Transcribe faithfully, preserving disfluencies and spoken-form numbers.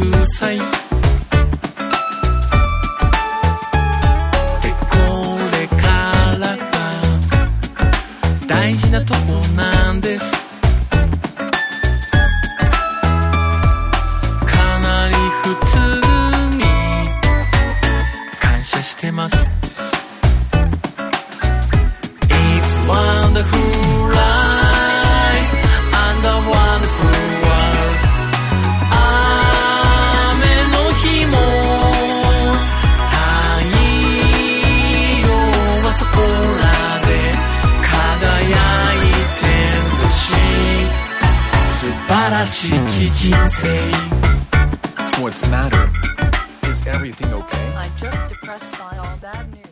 くさいでこれからが大事なとこなんです。かなり普通に感謝してます。 It's wonderful life and a wonderful world。 雨の日も太陽はそこらで輝いてるし、素晴らしき人生。 What's the matter? Is everything okay? I'm just depressed by all bad news.